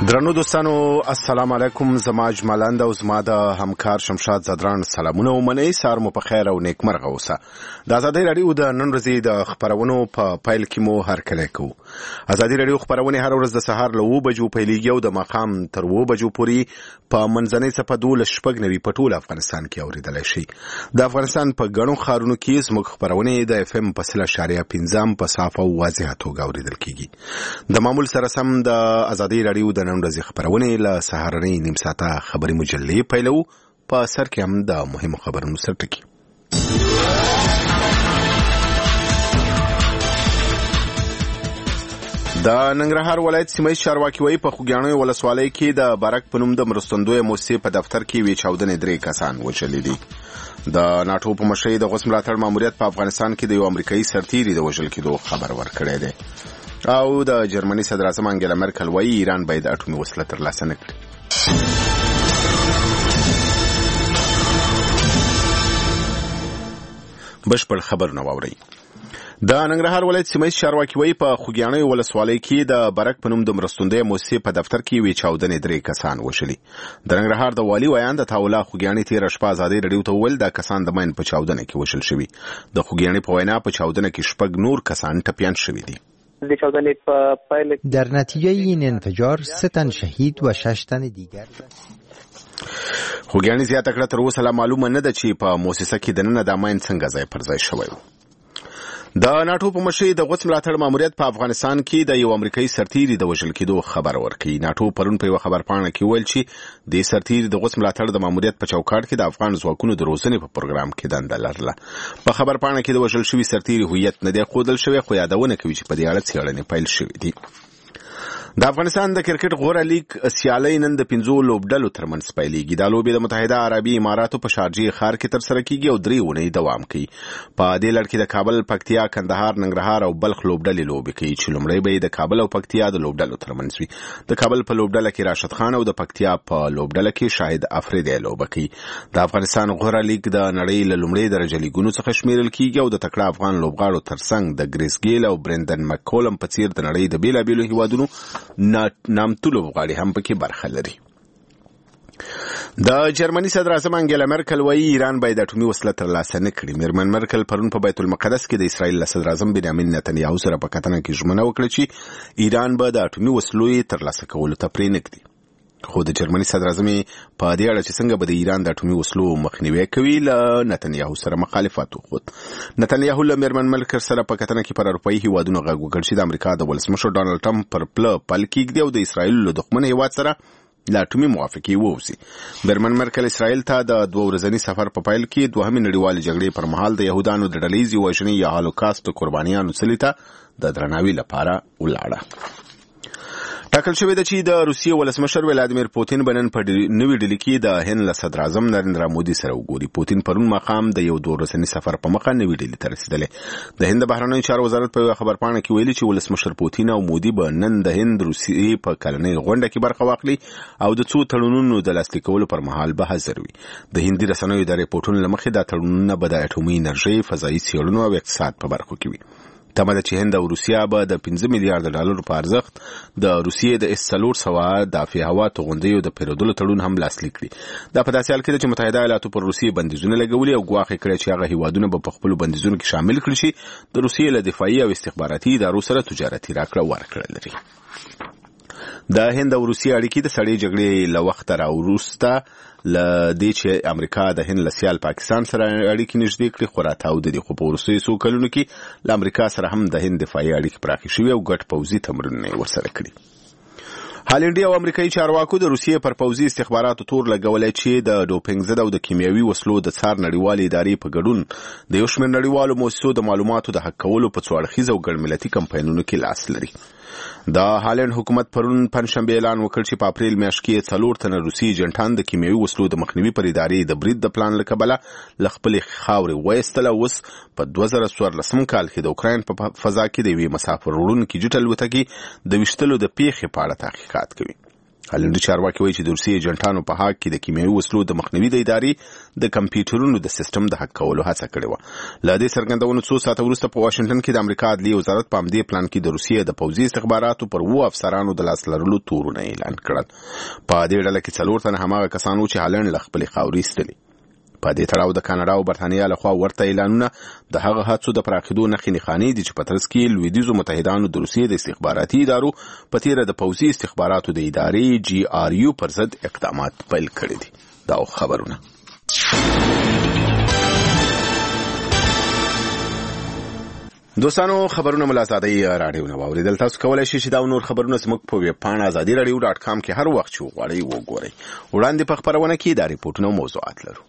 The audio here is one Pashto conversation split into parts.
درنو دوستانو السلام علیکم. زما اجمالاند او زما د همکار شمشاد زدران سلامونه ومنئ. سار مو په خیر او نیکمرغه اوسه. د ازادي رادیو د نن ورځې د خبرونو په پیل کې مو هرکلی کوو. ازادي رادیو خبرونه هر ورځ د سهار له 9 بجو پیلېږي او د ماښام تر 2 بجو پورې په منځنۍ صفحه 12 په ټول افغانستان کې اوریدلای شي. د افغانستان په ګڼو ښارونو کې زموږ خبرونه د اف ام په 0.5 په صافه او واضحه توګه اوریدل کیږي. د معمول سره سم د ازادي رادیو د نن ورځې خبرونه له سهارنۍ نیم ساعته خبري مجلې پیلو. په سر کې هم د مهمو خبرونو سرټکی. د ننګرهار ولایت سیمه چارواکي وایي په خوګیاڼو ولسوالۍ کې د بارک په نوم د مرستندوی مؤسسې په دفتر کې وی چاودنې 3 کسان وژلي دي. د ناتو په مشرۍ د غوث ملاتړ ماموریت په افغانستان کې د یو امریکایي سرتیري د وژل کېدو خبر ورکړی دی. او د جرمني صدر اعظم انګلا مرکل وایي ایران باید اټومي وسله ترلاسه نه کړي. بشپړ خبرونه واورئ. د ننګرهار ولایت سیمه چارواکي وایي په خوګیاڼو ولسوالۍ کې د بارک په نوم د مرستندوی مؤسسې په دفتر کې وی چاودنې 3 کسان وژلي. د ننګرهار د والي ویان د تاوله خوګیاڼي تیر شپه ازادي رادیو ته ویل د کسان د ماین په چاودنه کې وژل شوي. د خوګیاڼي په وینا په چاودنه کې 6 نور کسان ټپیان شوي دي. در نتیجه این انفجار 3 تن شهید و 6 تن دیگر. خوګیاڼي زیاته کړه تر اوسه لا معلومه نه ده چې په مؤسسه کې دننه د ماین څنګه ځای پر ځای شوی و. د ناتو په مشرۍ د غوث ملاتړ ماموریت په افغانستان کې د یو امریکایي سرتیري د وژل کېدو خبر ورکړي. ناتو پرون په یو خبرپاڼه کې ویل چې د سرتیري د غوث ملاتړ د ماموریت په چوکاټ کې د افغان ځواکونو د روزنې په پروګرام کې دنده لرله. په خبرپاڼه کې د وژل شوي سرتیري هویت نه دی ښودل شوی، خو یادونه کوي چې په دې اړه څېړنې پیل شوې دي. د افغانستان د کرکټ غوره لیگ سیالۍ نن د 5 لوبډلو ترمنځ پیلېږي. دا لوبې د متحده عربي اماراتو په شارجې ښار کې ترسره کیږي او 3 اونۍ دوام کوي. په دې لړ کې د کابل، پکتیا، کندهار، ننګرهار او بلخ لوبډلې لوبې کوي چې لومړی به د کابل او پکتیا د لوبډلو ترمنځ وي. د کابل په لوبډله کې راشد خان او د پکتیا په لوبډله کې شاهد افریدی لوبه کوي. د افغانستان غوره لیگ د نړۍ له لومړۍ درجه لیګونو څخه شمیرل کیږي او د تکړه افغان لوبغاړو ترڅنګ د ګریس ګیل او برندن مکولم په څیر د نړۍ د بیلابیلو هیوادونو نامتو لوبغاړي هم پکې برخه لري. د جرمني صدر اعظم انګلا مرکل وایي ایران باید اټومي وسله ترلاسه نه کړي. میرمن مرکل پرون په بیت المقدس کې د اسرائیل صدر اعظم بنیامین نتنیاهو سره په کتنه کې ژمنه وکړه چې ایران به د اټومي وسلو ترلاسه کولو ته پرې نه ږدي. خو د جرمني صدر اعظم په دې اړه چې څنګه به د ایران د اټومي وسلو مخنیوي کوي له نتنیاهو سره مخالفت وکړ. نتنیاهو له میرمن مرکل سره په کتنه کې پر اروپایي هیوادونو غږ وکړ چې د امریکا د ولسمشر ډانلډ ټرمپ پر پل کېږدي او د اسرائیل له دښمن هیواد سره له اټومي موافقې ووځي. میرمن مرکل اسرائیل ته د 2 ورځني سفر په پیل کې دوهمې نړیوالې جګړې پر مهال د یهودانو د ډلهییزې وژنې یا هالوکاست قربانیانو څلي ته د درناوي لپاره ولاړه. ټاکل شوې ده چې د روسیې ولسمشر ولادیمیر پوتین بنن په نوې ډیلي کې د هند له صدر اعظم نریندرا مودي سره وګوري. پوتین پرون ماښام د یو 2 ورځني سفر په مخه نوې ډیلي ته رسیدلی. د هند بهرنیو چارو وزارت په خبرپاڼه کې ویلي چې ولسمشر پوتین او مودي به نن د هند روسیې په کلنۍ غونډه کې برخه واخلي او د څو تړونونو د لاسلیک کولو پر مهال به حاضر وي. د هندي رسنیو د ریپورټونو له مخې دا تړونونه به د اټومي انرژۍ، فضایي څېړنو او اقتصاد په برخو کې وي. تمه ده چې هند او روسیا به د 5 میلیارډ ډالرو په ارزښت د روسیې د S-400 دافع هوا توغندیو د پیرودلو تړون هم لاسلیک کړي. دا په داسې حال کې ده چې متحده ایالاتو پر روسیې بندیزونه لګولي او ګواښ کړی چې هغه هیوادونه به په خپلو بندیزونو کې شامل کړي چې د روسیې له دفاعي او استخباراتي ادارو سره تجارتي راکړه ورکړه لري. د هند او روسیې اړیکې د سړې جګړې له وخته راوروسته له دې چې امریکا د هند له سیال پاکستان سره اړیکې نږدې کړې خورا تاوده دي. خو په وروستیو څو کلونو کې له امریکا سره هم د هند دفاعي اړیکې پراخې شوې او ګډ پوځي تمرینونه یې ورسره کړي. هالنډي او امریکایي چارواکو د روسیې پر پوځي استخباراتو تور لګولی چې د ډوپینګ ضد او د کیمیاوي وسلو د څار نړیوالې ادارې په ګډون د یو شمېر نړیوالو مؤسسو د معلوماتو د حق کولو په څو اړخیز او ګډ ملتي کمپاینونو کې لاس لري. د هالند حکومت پرون پنځشنبه اعلان وکړ چې په اپریل میاشت کې 4 تنه روسي ایجنټان د کیمیاوي وسلو د مخنیوي پر ادارې د برید د پلان له کبله له خپلې خاورې وایستل. اوس په 2014 کال کې د اوکراین په فضا کې د یوې مسافر وړونکي جټ الوتکې د ویشتلو د پیښې په اړه تحقیقات کوي. هالندي چارواکي وایي چې د روسیې ایجنټانو په حق کې د کیمیاوي وسلو د مخنیوي د ادارې د کمپیوټرونو د سیستم د حق کولو هڅه کړې وه. له دې څرګندونو څو ساعته وروسته په واشنګټن کې د امریکا عدلیې وزارت په همدې پلان کې د روسیې د پوځي استخباراتو پر 7 افسرانو د لاس لرلو تورونه اعلان کړل. په دې ډله کې 4 تنه هماغه کسان چې هالند له خپلې خاورې ایستلي. په دې تړاو د کاناډا او برتانیا لخوا ورته اعلانونه د هغه هڅو د پراخېدو نښې نښانې دي چې په ترڅ کې لویدیځو متحدانو د روسیې د استخباراتي ادارو په تیره د پوځي استخباراتو د ادارې GRU پر ضد اقدامات پیل کړي دي. دا خبرونه دوستانو خبرونه ملازادي رادیو نه واوریدل. تاسو کولای شئ چې دا نور خبرونه زموږ په ویب پاڼه azadi.radio.com کې هر وخت چې وغواړئ وګورئ. وړاندې په خبرونه کې دا ریپورتونه او موضوعات لرو.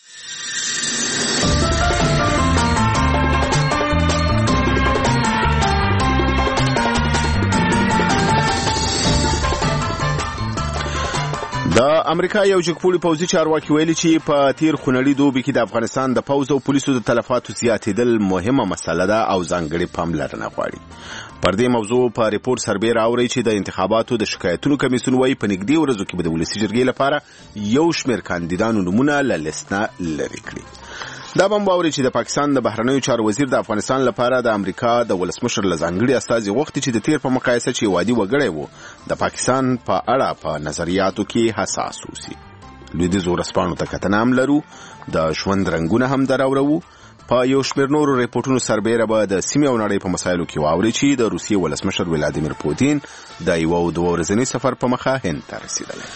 د امریکا یو جګپوړي پوځي چارواکي ویلي چې په تیر خونړي دوبي کې د افغانستان د پوځ او پولیسو د تلفاتو زیاتېدل مهمه مسله ده او ځانګړې پاملرنه غواړي. پر دې موضوع په ریپورت سربېره اوري چې د انتخاباتو د شکایتونو کمیسیون وایي په نږدې ورځو کې به د ولسي جرګې لپاره یو شمېر کاندیدانو نومونه له لیست نه لرې کړي. دا هم باوري چې د پاکستان د بهرنیو چارو وزیر د افغانستان لپاره د امریکا د ولسمشر له ځانګړي استازي غوښتي چې د تیر په مقایسه چې وادي وګړی وو د پاکستان په اړه په نظریاتو کې حساس اوسي. لویدیځو ورځپاڼو ته کتنه هم لرو، د ژوند رنګونه هم دراوړو. په یو شمېر نورو ریپورتونو سربېره به د سیمې او نړۍ په مسایلو کې واوري چې د روسیې ولسمشر ولادیمیر پوتین د یو 2 ورځني سفر په مخه هند ته رسیدلی.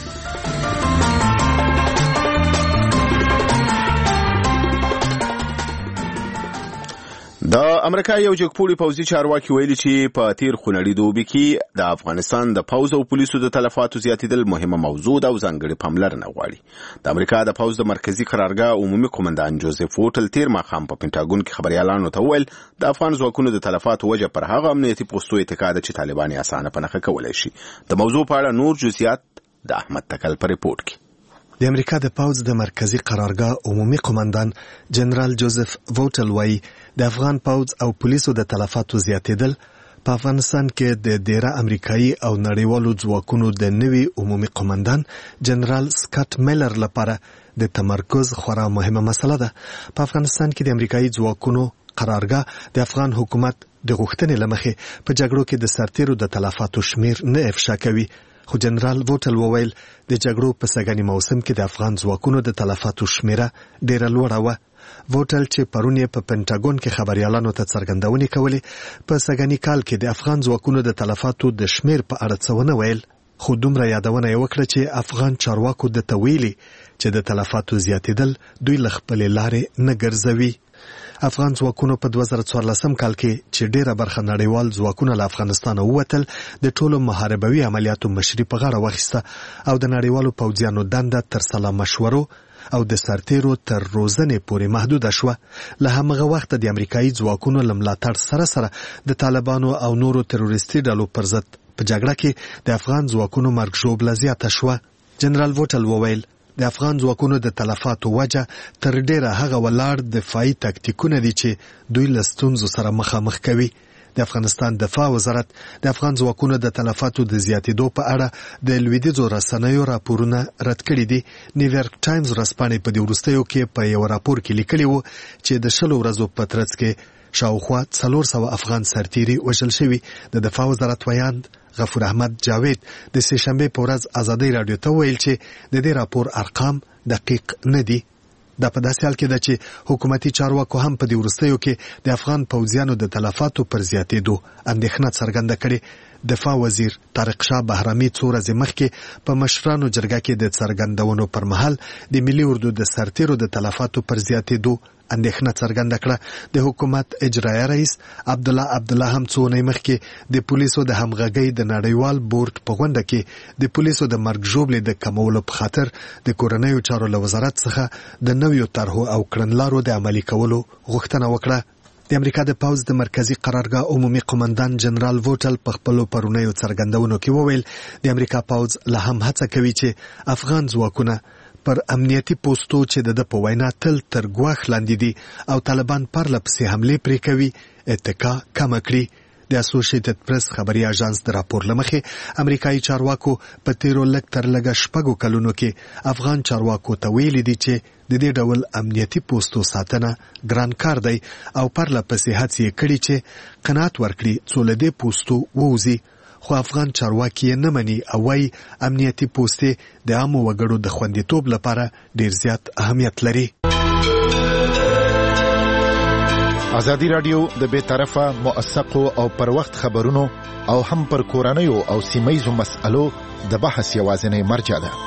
د امریکا یو جګپوړي پوځي چارواکي ویلي چې په تیر خونړي دوبي کې د افغانستان د پوځ او پولیسو د تلفاتو زیاتېدل مهمه موضوع ده او ځانګړې پاملرنه غواړي. د امریکا د پوځ د مرکزي قرارګاه عمومي قومندان جوزف ووټل تیر ماښام په پینټاګون کې خبريالانو ته وویل د افغان ځواکونو د تلفاتو وجه پر هغه امنیتي پوستو اتکا ده چې طالبان یې اسانه په نښه کولی شي. د موضوع په اړه نور جزئیات د احمد تکل په ریپورت کې. د امریکا د پوځ د مرکزی قرارګاه عمومي قومندان جنرال جوزف ووټل وايي د افغان پوځ او پولیسو د تلفاتو زیاتېدل په افغانستان کې د ډیره امریکایي او نړیوالو ځواکونو د نوي عمومي قومندان جنرال سکاټ میلر لپاره د تمرکز خورا مهمه مسله ده. په افغانستان کې د امریکایي ځواکونو قرارګاه د افغان حکومت د غوښتنې لمخې په جګړو کې د سرتیرو د تلفاتو شمیر نه افشا کوي. خو جنرال ووټل وویل د جګړو په سږني موسم کې د افغان ځواکونو د تلفاتو شمیره ډیره لوړه وه. ووټل چې پرون یې په پینټاګون کې خبريالانو ته څرګندونې کولې په سږني کال کې د افغان ځواکونو د تلفاتو د شمیر په اړه څه ونه ویل، خو دومره یادونه یې وکړه چې افغان چارواکو د تویلي چې د تلفاتو زیاتېدل دوی له خپلې لارې نه ګرځوي. افغان ځواکونو په 2014 کال کې چې ډیره برخه نړیوال ځواکونه له افغانستان ووتل د ټولو محاربوي عملیاتو مشري په غاړه واخیسته او د نړیوالو پوځیانو دنده تر سلا مشورو او د سرتیرو تر روزنې پورې محدوده شوه. له همغه وخت د امریکایي ځواکونو له ملاتړ سره د طالبانو او نورو تروریستي ډلو پر ضد په جګړه کې د افغان ځواکونو مرګ ژوبله زیاته شوه. جنرال ووټل وویل د افغان ځواکونو د تلفاتو وجه تر ډیره هغه ولاړ دفاعي تاکتیکونه دي چې دوی له ستونزو سره مخامخ کوي. د افغانستان دفاع وزارت د افغان ځواکونو د تلفاتو د زیاتېدو په اړه د لویدیځو رسنیو راپورونه رد کړي دي. نیویارک ټایمز ورځپاڼې په دې وروستیو کې په یو راپور کې لیکلي وو چې د 10 ورځو په ترڅ کې شاوخوا 400 افغان سرتیري وژل شوي. د دفاع وزارت ویاند غفور احمد جاوید د سهشنبه په ورځ ازادي رادیو ته ویل چې د دې راپور ارقام دقیق نه دي. دا په داسې حال کې ده چې حکومتي چارواکو هم په دې وروستیو کې د افغان پوځیانو د تلفاتو پر زیاتېدو اندېښنه څرګنده کړې. دفاع وزیر طارق شاه بهرامي څو ورځې مخکې په مشرانو جرګه کې د څرګندونو پر مهال د ملي اردو د سرتیرو د تلفاتو پر زیاتېدو اندېښنه څرګنده کړه. د حکومت اجرایه رئیس عبدالله هم څو ورځې مخکې د پولیسو د همغږۍ د نړیوال بورډ په غونډه کې د پولیسو د مرګ ژوبلې د کمولو په خاطر د کورنیو چارو له وزارت څخه د نویو طرحو او کړنلارو د عملي کولو غوښتنه وکړه. د امریکا د پوځ د مرکزی قرارګاه عمومي قومندان جنرال ووټل په خپلو پرونیو څرګندونو کې وویل د امریکا پوځ لا هم هڅه کوي چې افغان ځواکونه پر امنیتي پوستو چې د په وینا تل تر ګواښ لاندې دي او طالبان پرله پسې حملې پرې کوي اتکا کم کړي. د اسوسییټډ پریس خبري اژانس د راپور لمخې امریکایي چارواکو په تیرو لږ تر لږه 6 کلونو کې افغان چارواکو ته ویلي دي چې د دې ډول امنیتي پوسټو ساتنه ګران کار دی او پرله پسې هڅې کړي چې قناعت ورکړي څو له دې پوسټو ووځي، خو افغان چارواکي نه مني او وايي امنیتي پوسټې د عامو وګړو د خوندیتوب لپاره ډیر زیات اهمیت لري. ازادي رادیو د بې طرفه موثقو او پر وخت خبرونو او هم پر کورنیو او سیمه‌یزو مسألو د بحث یوازینی مرجع ده.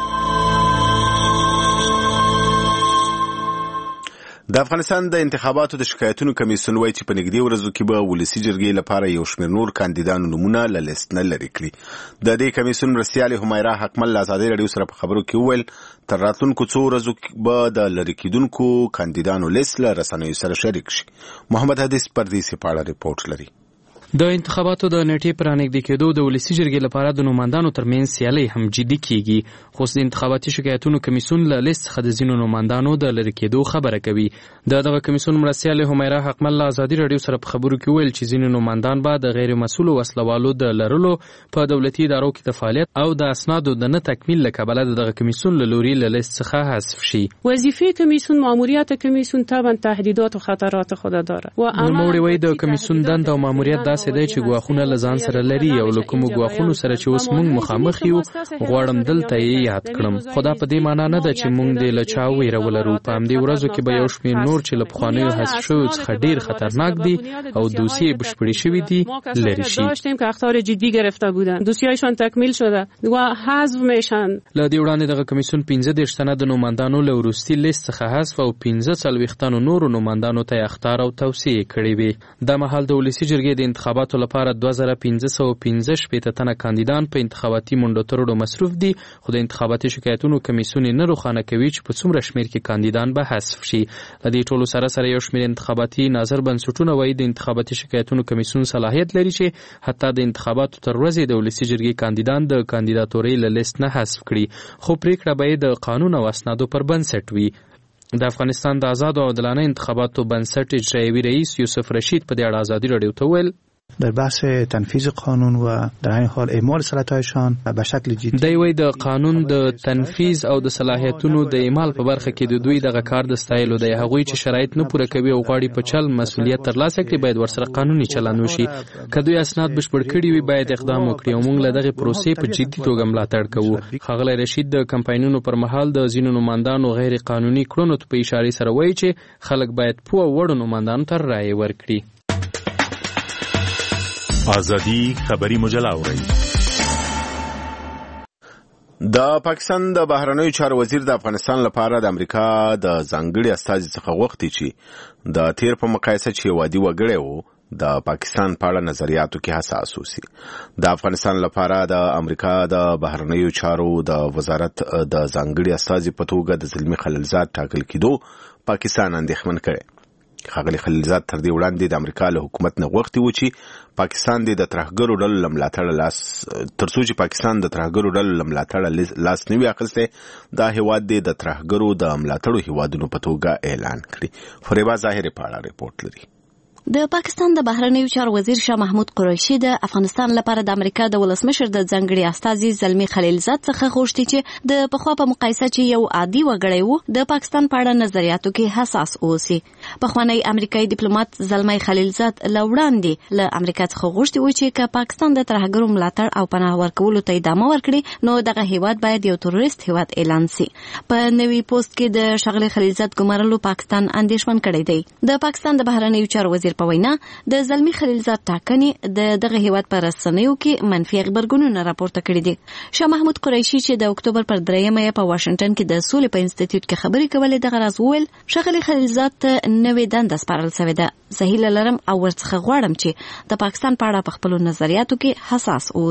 د افغانستان د انتخاباتو د شکایتونو کمیسیون وایي چې په نږدې ورځو کې به ولسي جرګې لپاره یو شمېر نور کاندیدانو نومونه له لیست نه لرې کړي. د دې کمیسیون مرستیالې همیرا حکمل له ازادي رادیو سره په خبرو کې وویل تر راتلونکو څو ورځو به د لرې کېدونکو کاندیدانو لیست له رسنیو سره شریک شي. محمد حدیث پردیسي په اړه ریپورټ لري. د انتخاباتو د نیټې پر نږدې کېدو د ولسي جرګې لپاره د نوماندانو ترمنځ سیالي هم جدي کیږي، خو د انتخاباتي شکایتونو کمیسیون له لیست څخه د ځینو نوماندانو د لرې کېدو خبره کوي. دغه کمیسیون مرستیالې همیرا حکمل له ازادي رادیو سره په خبرو کې ویل چې ځینو نوماندان به د غیر مسؤلو وسلوالو د لرلو په دولتي ادارو کې د فعالیت او د اسنادو د نه تکمیل له کبله دغه کمیسیون له لوري له لیست څخه حذف شي. وظیفه کمیسیون ماموریت کمیسیون طبعا تهدیدات و خطرات خود داره و نوموړي وایي د کمیسیون دنده او ماموریت داسې دی چې ګواښونه له ځان سره لري او له کومو ګواښونو سره چې اوس موږ مخامخ یو غواړم دلته یې یاد کړم، خو دا په دې معنا نه ده چې موږ دې له چا ویره ولرو. په همدې ورځو کې به یو شمېر نور چې له پخوانیو حذف شویو څخه ډېر خطرناک دي او دوسیې بشپړې شوي دي لرې شي. داشتیم که اخطار جدی گرفته بودن، دوسیه‌هایشان تکمیل شده و حذف میشن. له دې وړاندې دغه کمیسیون 15 تنه د نوماندانو له وروستي لیست څخه حذف او 15 تنو نورو نوماندانو ته اخطار او توصیې کړې وي. د مهال د ولسي جرګې د انتخاباتو لپاره 2515 تنه کاندیدان په انتخاباتي منډو ترړو مصروف دي، خو د انتخاباتي شکایتونو کمیسیون نه روښانه کوي چې په څومره شمېر کې کاندیدان به حذف شي. د دې ټولو سره یو شمېر انتخاباتي ناظر بنسټونه وایي د انتخاباتي شکایتونو کمیسیون صلاحیت لري چې حتی د انتخاباتو تر ورځې د ولسي جرګې کاندیدان د کاندیداتورۍ له لیست نه حذف کړي، خو پریکړه به د قانون او اسنادو پر بنسټ وي. د افغانستان د آزاد او عادلانه انتخاباتو بنسټ اجرایوي رئیس یوسف رشید په دې اړه ازادي رادیو ته ویل در بحث تنفیذ قانون و در همین حال اعمال صلاحیت‌هایشان به شکل جدی دی وی د قانون د تنفیذ او د صلاحیتونو د اعمال په برخه کې د دوی دغه کار د ستایلو دی. هغوی چې شرایط نه پوره کوي او غواړي په چل مسؤلیت ترلاسه کړي باید ورسره قانوني چلند وشي. که دوی اسناد بشپړ کړي وي باید اقدام وکړي او موږ له دغه پروسې په جدي توګه ملاتړ کوو. ښاغلی رشید د کمپاینونو پر مهال د ځینو نوماندانو غیر قانوني کړنو ته په اشاره سره وایي چې خلک باید پوه وړو نوماندانو ته رایه ورکړي. ازادي خبري مجله اوري. د پاکستان د بهرنیو چارو وزیر د افغانستان لپاره د امریکا د ځانګړي استازي څخه غوښتي چې د تیر په مقایسه چې وادي وګړي وو د پاکستان په اړه نظریاتو کې حساس اوسي. د افغانستان لپاره د امریکا د بهرنیو چارو د وزارت د ځانګړي استازي په توګه د زلمی خلیلزاد ټاکل کېدو پاکستان اندېښمن کړي. ښاغلي خلیلزاد تر دې وړاندې د امریکا له حکومت نه غوښتي و چې پاکستان د ترهګرو ډلو له ملاتړه ترڅو چې پاکستان د ترهګرو ډلو له ملاتړه لاس نه وي اخیستی دا هیواد د ترهګرو د ملاتړو هیوادونو په توګه اعلان کړي. فریبا ظاهري په اړه ریپورټ لري. د پاکستان د بهرنیو چارو وزیر شاه محمود قریشي د افغانستان لپاره د امریکا د ولسمشر د ځانګړي استازي زلمی خلیلزاد څخه غوښتي چې د پخوا په مقایسه چې یو عادي وګړی وو د پاکستان په اړه نظریاتو کې حساس اوسي. پخوانی امریکایي ډیپلوماټ زلمی خلیلزاد له وړاندې له امریکا څخه غوښتي و چې که پاکستان د ترهګرو ملاتړ او پناه ورکولو ته ادامه ورکړي نو دغه هیواد باید یو تروریست هیواد اعلان شي. په نوي پوسټ کې د ښاغلي خلیلزاد ګمارلو پاکستان اندېښمن کړی دی. د پاکستان د بهرنیو چارو وزیر په وینا د زلمی خلیلزاد ټاکنې دغه هیواد پر رسنیو کې منفي خبرګونونه راپورته کړي دي. شاه محمود قریشي چې د اکتوبر پر 3 په واشنگټن کې د سولې په انسټیټیوټ کې خبرې کولې دغه راز وویل ښاغلي خلیلزاد ته نوې دنده سپارل شوې ده. زه هیله لرم او ورڅخه غواړم چې د پاکستان په اړه په خپلو نظریاتو کې حساس اوسي.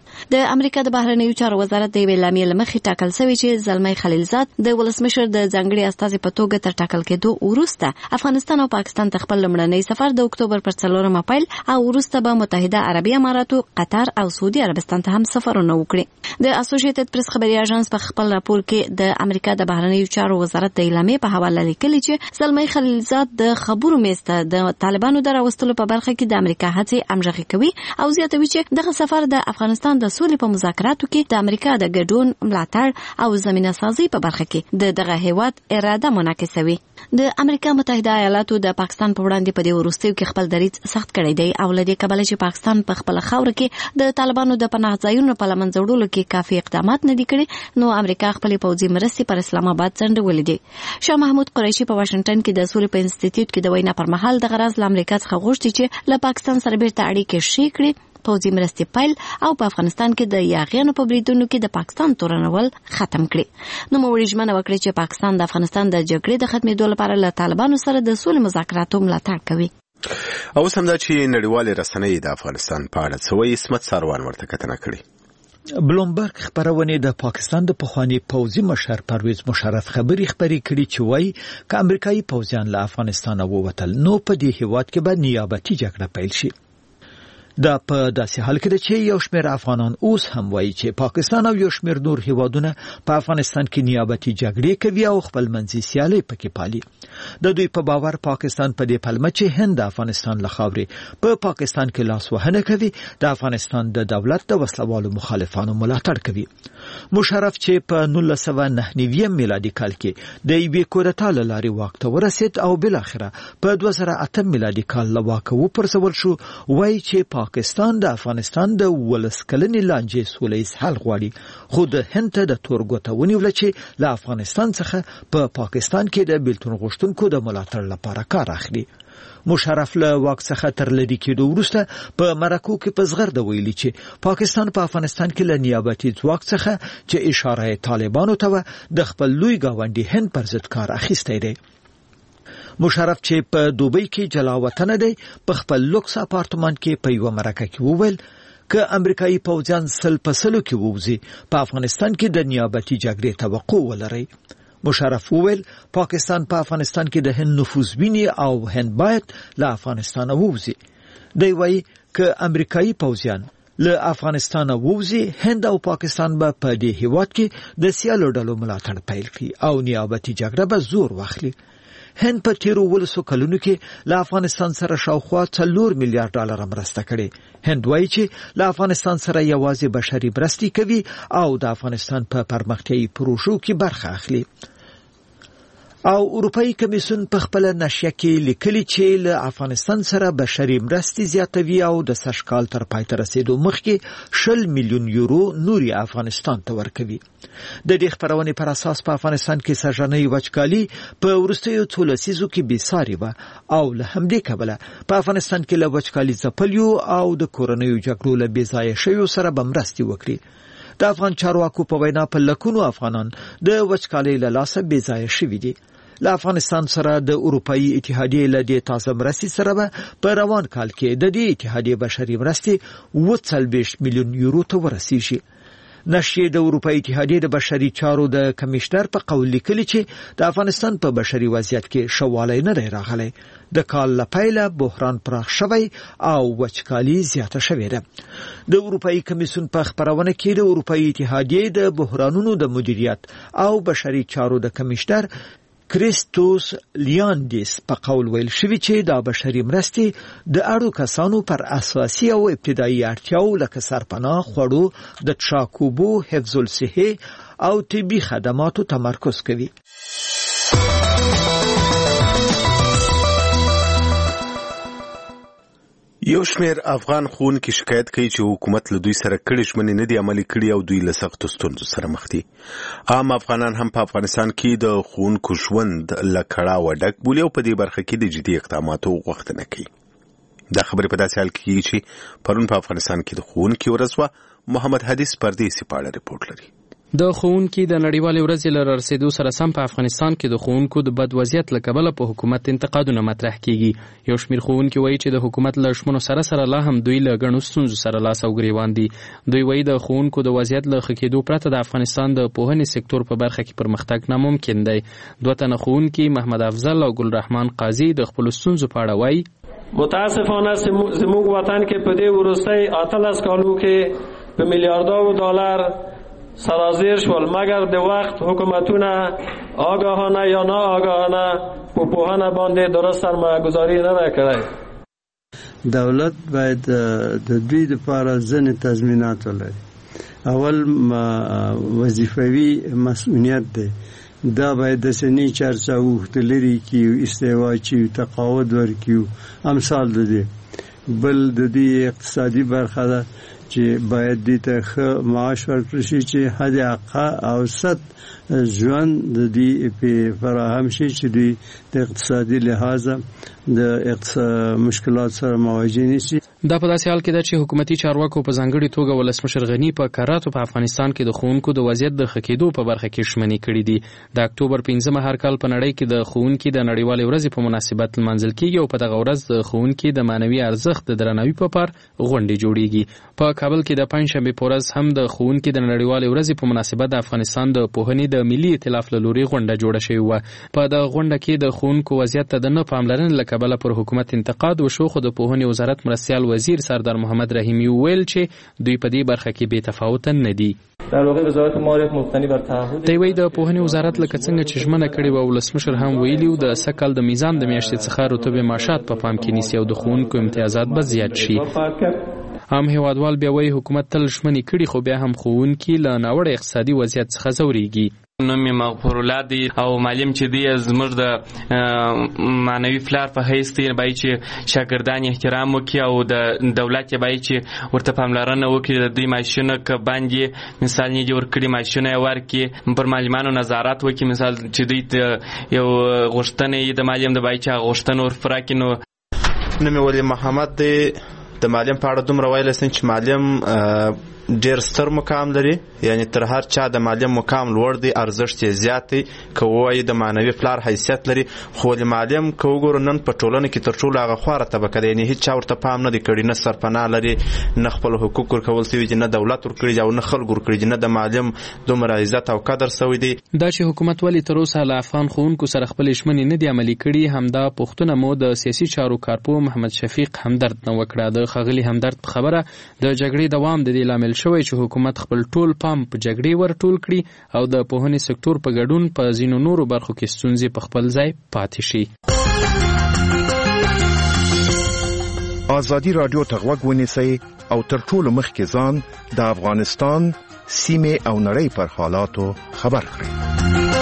د امریکا د بهرنیو چارو وزارت د اعلامیې لمخې ټاکل شوی چې زلمی خلیلزاد د ولسمشر د ځانګړي استازي په توګه تر ټاکل کېدو وروسته افغانستان او پاکستان ته خپل لومړنی سفر د اکتوبر پر 4 پیل او وروسته به متحده عربي اماراتو، قطر او سعودي عربستان ته هم سفرونه وکړي. د اسوسییټډ پریس خبري اژانس په خپل راپور کې د امریکا د بهرنیو چارو وزارت د اعلامیې په حواله لیکلي چې زلمی خلیلزاد د خبرو میسته د طالبانو د راوستلو په برخه کې د امریکا هڅې همغږي کوي او زیاتوي چې دغه سفر د افغانستان د سولې په مذاکراتو کې د امریکا د ګډون ملاتړ او زمينه سازي په برخه کې د دغه هیواد اراده منعکسوي. د امریکا متحده ایالاتو د پاکستان په وړاندې په دې وروستیو کې خپل دریځ سخت کړی دی او لدې کبله چې پاکستان په خپل خاور کې د طالبانو د پناه ځایونو په لمنځه وړلو کې کافي اقدامات نه دي کړي، نو امریکا خپل پوځي مرستې پر اسلام آباد ځنډولې دي. شاه محمود قریشي په واشنگټن کې د سولې په انسټیټیوټ کې د وینا پر مهال د غرض له امریکا څخه غوښتي چې له پاکستان سره بیرته اړیکې شي کړي، پوځي مرستې پیل او په افغانستان کې د یاغیانو په بریدونو کې د پاکستان تورنول ختم کړي. نو موږ ژمنه وکړه چې پاکستان د افغانستان د جګړې د ختمېدو لپاره له طالبانو سره د سولې مذاکراتو ملاتړ کوي. او سم دا چې نړیوال رسنۍ د افغانستان په اړه څه وایي، اسمت ساروان ورته کتنه کړې. بلومبرګ خبرونه د پاکستان د پخوانی پوځي مشر پرویز مشرف خبري خبري کړي چې وایي ک امریکایي پوځیان له افغانستان ووتل نو په دې هیواد کې به نیابتي جګړه پیل شي. دا په داسې حال کې چې یو شمېر افغانان اوس هم وایي چې پاکستان او یو شمېر نور هیوادونه په افغانستان کې نیابتي جګړې کوي او خپل منځي سیالي پکې پالي. د دوی په باور پاکستان په دې پلمه چې هند د افغانستان له خاورې په پاکستان کې لاس وهنه کوي، د افغانستان د دولت د وسلوالو مخالفانو ملاتړ کوي. مشرف چې په 1999 میلادي کال کې د یوې کودتا له لارې واک ته ورسید او بل اخره په 2008 میلادي کال له واکه وپرځول شو، وایي چې پاکستان د افغانستان د ولسکلنې لانجې سولهییز حل غواړي، خو د هند ته د تور ګوته ونیوله چې له افغانستان څخه په پاکستان کې د بیلتون غوښتونکو د ملاتړ لپاره کار اخلي. مشرف له واک څخه تر لرې کېدو وروسته په مرکو کې په زغرده ویلي چې پاکستان په افغانستان کې له نیابتي ځواک څخه چې اشاره طالبانو ته د خپل لوی ګاونډي هند پر ضد کار اخیستی دی. مشرف چې په دوبۍ کې جلا وطن دی په خپل لوکس اپارتمان کې په یو مرکه کې وویل ک امریکایي پوځیان سل په سلو کې ووزي په افغانستان کې د نیابتي جګړې توقع ولري. مشرف وویل پاکستان په افغانستان کې د هند نفوذ ویني او هند باید له افغانستان ووزي. دی وایي ک امریکایي پوځیان له افغانستان ووزي، هند او پاکستان به په دې هیواد کې د سیالو ډلو ملاتړ پیل کړي او نیابتي جګړه به زور واخلي. هند په تیرو 12 کلونو کې له افغانستان سره شاوخوا 4 میلیارډ ډالر مرسته کړې. هند وایي چې له افغانستان سره یوازې بشري مرستې کوي او د افغانستان په پرمختیايي پروژو کې برخه اخلي. او اروپאי کمیسیون په خپل نشریه کې لیکلي چې له افغانستان سره بشري مرستې زیاتوي او د سږ کال تر پای ته رسیدو مخکې 10 میلیون یورو نوري افغانستان ته ورکوي. د دې خبرونې پر اساس په افغانستان کې سږنۍ وچکالي په وروستیو څو لسیزو کې بېساري وه او له همدې کبله په افغانستان کې له وچکالي ځپلیو او د کورنیو جګړو له بېځایه شویو سره به مرستې وکړي. د افغان چارواکو په وینا په لکونو افغانان د وچکالۍ له لاسه بېځایه شوي دي. له افغانستان سره د اروپאי اتحادیې له دې تازه مرستې سره به په روان کال کې د دې اتحادیې بشري مرستې 40 میلیون یورو ته ورسیږي. نشریه د اروپאי اتحادیې د بشري چارو د کمشنر په قول لیکلي چې د افغانستان په بشري وضعیت کې شوالی نه دی راغلی. د کال له پیله بحران پراخ شوی او وچکالي زیاته شوې ده. د اروپאי کمیسیون په خبرونه کې د اروپאי اتحادیې د بحرانونو د مدیریت او بشري چارو د کمشنر کریستوس لیاندیس په قول ویل شوی چې دا بشري مرستې د اړو کسانو پر اساسي او ابتدایي اړتیاو لکه سرپناه، خوړو، د څښاک اوبو، حفظ الصحه او طبي خدماتو تمرکز کوي. یو شمېر افغان ښوونکي شکایت کوي چې حکومت له دوی سره کړي ژمنې نه دي عملي کړي او دوی له سختو ستونزو سره مخ دي. عام افغانان هم په افغانستان کې د ښوونکو ژوند له کړاوه ډک بولي او په دې برخه کې د جدي اقداماتو غوښتنه کوي. دا خبرې په داسې حال کې چې پرون په افغانستان کې د ښوونکي ورځ وه. محمد حدیث پردیسي په اړه ریپورټ لري. د ښوونکي د نړیوالې ورځې له رارسېدو سره سم په افغانستان کې د ښوونکو د بد وضعیت له کبله په حکومت انتقادونه مطرح کیږي. یو شمېر ښوونکي وایي چې د حکومت له شمنو سره لا هم دوی له ګڼو ستونزو سره لاس او ګریوان دي. دوی وایي د ښوونکو د وضعیت له ښه کېدو پرته د افغانستان د پوهنې سکتور په برخه کې پرمختګ ناممکن دی. دوه تنه ښوونکي محمد افضل او ګلرحمان قاضي د خپلو ستونزو په اړه وایي متاسفانه زموږ وطن کې په دې وروستۍ 18 کالو کې په میلیاردونو ډالر سرازیر شول، مگر د وخت حکومتونه آگاهانه یا ناآگاهانه په پوهنه باندې درست سرمایه‌گذاری نه کړی. دولت باید د دوی لپاره ځینې تضمینات ولري. اول وظیفوي مسؤلیت دی، دا باید د سنی چرچا وختلري کې استوا چې تقاعد ورکیو امثال دي. بل د دې اقتصادي برخه ده چې باید دې ته معاش ورکړي چې حد اوسط ژوند د دې په فراهم شي چې د اقتصادي لحاظ د مشکلات سره مواجه نشي. دا په داسې حال کې ده چې حکومتي چارواکو په ځانګړي توګه ولسمشر غني په کراتو په افغانستان کې د ښوونکو د وضعیت د ښه کېدو په برخه کې ژمنې کړې دي. د اکتوبر 5 هر کال په نړۍ کې د ښوونکي د نړیوالې ورځې په مناسبت لمانځل کېږي او په دغه ورځ د ښوونکي د معنوي ارزښت د درناوي په پار غونډې جوړېږي. په کابل کې د پنځشنبې په ورځ هم د ښوونکي د نړیوالې ورځې په مناسبت د افغانستان د پوهنې د ملي ائتلاف له لوري غونډه جوړه شوې وه. په دغه غونډه کې د ښوونکو وضعیت ته د نه پاملرنې له کبله پر حکومت انتقاد وشو، خو د پوهنې وزارت مرستیال وزیر سردار محمد رحیمی ویل چې دوی په دې برخه کې بې تفاوت نه دي. در واقع وزارت مالیات مبتنی بر تعهد دی وی د پوهنې وزارت لکه څنګه چې ژمنه کړې و ولسمشر هم ویلي د سکل د میزان د میاشتې څخه رتبه معاشات په پام کې نیسي او د ښوونکو امتیازات به زیات شي. هم هیوادوال بیا وایي حکومت تل ژمنې کړي خو بیا هم ښوونکي له ناوړه اقتصادي وضعیت څخه ځورېږي. نوم یې مغفور الله دی او معلم چې دی زموږ د معنوي پلار په حیث دی باید چې شاګردان احترام وکړي او د دولت باید چې ورته پاملرنه وکړي. د دوی معاشونه که باندې مثال نه دي ورکړي معاشونه یې ورکړي، پر معلمانو نظارت وکړي. مثال چې دوی یو غوښتنه د معلم د باید چې هغه غوښتنه ورپوره کړي. نو نوم یې ولی محمد دی. د معلم په اړه دومره ویلی سم چې معلم ډیر ستر مقام لري، یعنی تر هر چا د معلم مقام لوړ دی، ارزښت یې زیات دی. که ووایي د معنوي پلار حیثیت لري، خو ولې معلم که وګورو نن په ټولنه کې تر ټولو هغه خواره طبقه ده، یعنی هیڅ چا ورته پام نه دی کړی، نه سرپناه لري، نه خپل حقوق ورکول سوي دي، نه دولت ورکړي دي او نه خلک ورکړي دي، نه د معلم دومره عزت او قدر سوی دی. دا چې حکومت ولې تر اوسه له افغان ښوونکو سره خپلې ژمنې نه دي عملي کړي، همدا پوښتنه مو د سیاسي چارو کارپوه محمد شفیق همدرد نه وکړه. د ښاغلي همدرد په خبره د جګړې دوام د دې لامل شوی چې حکومت خپل ټول پام په جګړې ورټول کړي او د پوهنې سکتور په ګډون په ځینو نورو برخو کې ستونزې په خپل ځای پاتې شي. ازادي رادیو ته غوږ ونیسئ او تر ټولو مخکې ځان د افغانستان سیمې او نړۍ پر حالاتو خبر کړئ.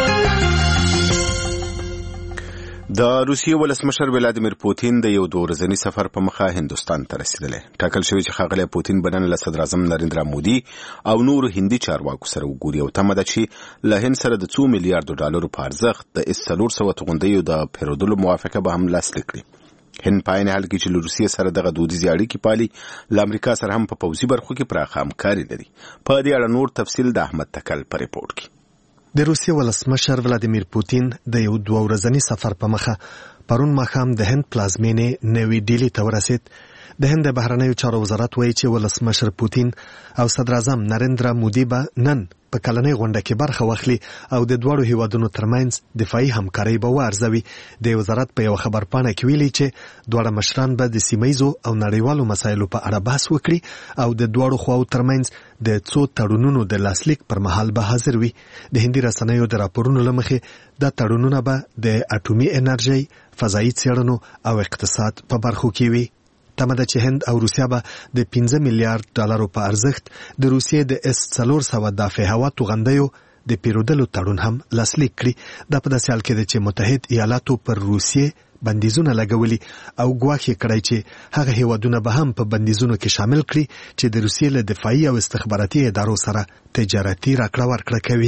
د روسیې ولسمشر ولادیمیر پوتین د یو 2 ورځني سفر په مخه هندستان ته رسیدلی. ټاکل شوی چې ښاغلی پوتین به نن له صدر اعظم نریندرا مودي او نورو هندي چارواکو سره وګوري او تمه ده چې له هند سره د 2 میلیارډ ډالرو په ارزښت د 400 توغندیو د پیرودلو موافقه به هم لاسلیک کړي. هند په عین حال کې چې له روسیې سره دغه دودیزې اړیکې پالي، له امریکا سره هم په پوځي برخو کې پراخه همکاري لري. په دې اړه نور تفصیل د احمد تکل په ریپورت کې. د روسیې ولسمشر ولادیمیر پوتین د یو 2 ورځني سفر په مخه پرون ماښام د هند پلازمینې نوې ډیلي ته ورسید. د هند بهرنیو چارو وزارت وایي چې ولسمشر پوتین او صدر اعظم نریندرا مودي به نن په کلنۍ غونډه کې برخه واخلي او د دوړو هیوادونو ترمنځ دفاعي همکاري به وارزوي. د وزارت په یو خبرپاڼه کې ویلي چې دوړه مشران به د سیمایزو او نړیوالو مسایلو په اړه بحث وکړي او د دوړو خواو ترمنځ د څو تړونونو د لاسلیک پر مهال به حاضر وي. د هندي رسنیو د راپورونو لمخې دا تړونونه به د اټومي انرژي، فضایي څېړنو او اقتصاد په برخو کې وي. تمه ده چې هند او روسیا به د 15 میلیارډ ډالرو په ارزښت د روسیې د S-400 دافع هوا توغندیو د پیرودلو تړون هم لاسلیک کړي. دا په داسې حال کې ده چې متحد ایالاتو پر روسیې بندیزونه لګولي او ګواښ کړی چې هغه هیوادونه به هم په بندیزونو کې شامل کړي چې د روسیې له دفاعي او استخباراتي ادارو سره تجارتي راکړه ورکړه کوي.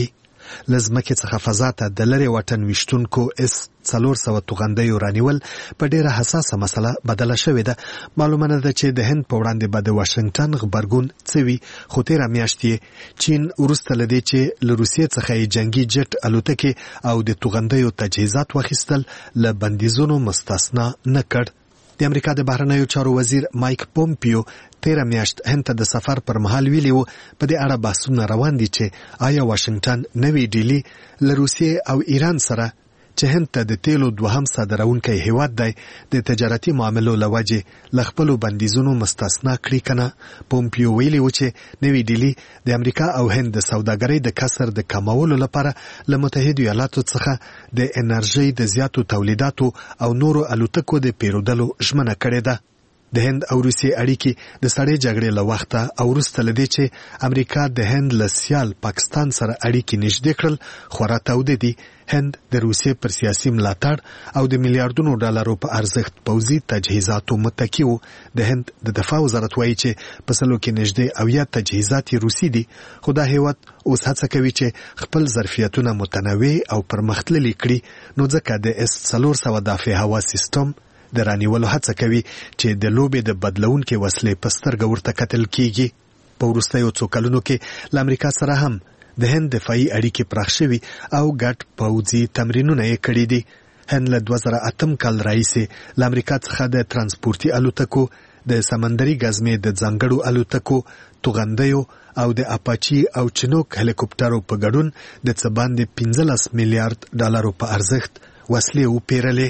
لزمکه څخه فضا ته د لری وطن وشتونکو اس 400 توغندیو رانیول په ډیره حساسه مسله بدله شوې ده. معلومه ده چې د هند په وړاندې به د واشنگټن غبرګون څوي، خو تیره میاشت چین وروسته لدی چې له روسیې څخه جنگي جټ الوتکې او د توغندیو تجهیزات واخیستل له بندیزونو مستثنا نه کړ. د امریکا د بهرنیو چارو وزیر مایک پومپیو تیره میاشت هند ته د سفر پر مهال ویلي و په دې اړه بحثونه روان دي چې آیا واشنگټن نوې ډیلی له روسیې او ایران سره چې هند ته د تیلو دوهم صادرونکی هیواد دی د تجارتي معاملو له وجې له خپلو بندیزونو مستثنا کړي که نه. پومپیو ویلي و چې نوې ډیلی د امریکا او هند د سوداګرۍ د کسر د کمولو لپاره له متحدو ایالاتو څخه د انرژۍ د زیاتو تولیداتو او نورو الوتکو د پیرودلو ژمنه کړې ده. د هند او روسیې اړیکې د سړې جګړې له وخته او وروسته له دې چې امریکا د هند له سیال پاکستان سره اړیکې نږدې کړل خورا تاوده دي. هند د روسیې پر سیاسي ملاتړ او د میلیارډونو ډالرو په ارزښت پوځي تجهیزاتو متکی و. د هند د دفاع وزارت وایي چې په سلو کې نږدې 80 تجهیزات روسي دي، خو دا هیواد اوس هڅه کوي چې خپل ظرفیتونه متنوع او پرمختللي کړي، نو ځکه د اس 400 دافع هوا سیستم د رانیولو هڅه کوي چې د لوبې د بدلونکې وسلې په سترګه ورته کتل کیږي. په وروستیو څو کلونو کې له امریکا سره هم د هند دفاعي اړیکې پراخ شوي او ګډ پوځي تمرینونه یې کړي دي. هند له 2008 کال راهیسې له امریکا څخه د ترانسپورتي الوتکو، د سمندري ګزمې د ځانګړو الوتکو، توغندیو او د اپاچي او چنوک هلیکوپټرو په ګډون د څه باندې 15 میلیارډ ډالرو په ارزښت وسلې وپیرلې.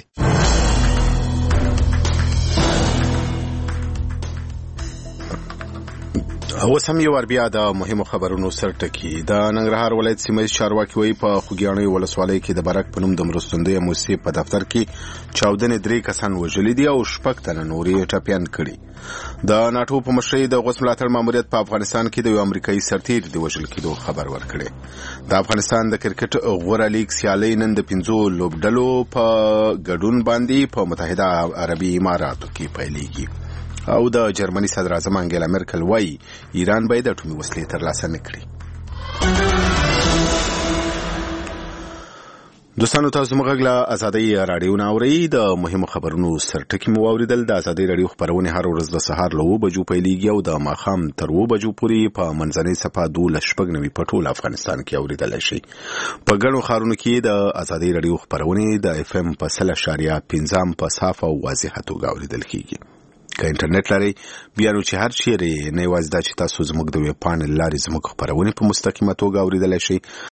اوس هم یو بیا د مهمو خبرونو سرټکی. د ننګرهار ولایت سیمه چارواکي وایي په خوږیاڼي ولسوالۍ کې د برک په نوم د مرستندویه موسسې په دفتر کې چاودنې 3 کسان وژلي دي او 6 تنه نورې ټپیان کړي. د ناټو په مشرۍ د غوث ملاتړ ماموریت په افغانستان کې د یو امریکایي سرتیر د وژل کېدو خبر ورکړي. د افغانستان د کرکټ غوره لیګ سیالۍ نن د 5 لوبډلو په ګډون باندې په متحده عربي اماراتو کې پیلېږي. او د جرمني صدر اعظم انګیلا مرکل وايي ایران باید اټومي وسلې ترلاسه نه کړي. دوستانو تاسو موږ له ازادي رادیو ناوړی د مهمو خبرونو سرټکی مو اوریدل. د ازادي رادیو خبرونه هر ورځ د سهار له 9 بجو پیلېږي او د ماښام تر 2 بجو پورې په منځنۍ صفه 12 په ټول افغانستان کې اوریدل شي. په ګڼو ښارونو کې د ازادي رادیو خبرونه د اف ام په 0.5 په صاف او واضح توګه اوریدل کیږي. که انټرنیټ لري بیا نو چې هر چیرې نه یوازې دا چې تاسو زموږ د ویب پاڼې لارې زموږ خبرونه په مستقیمه توګه اوریدلی شئ،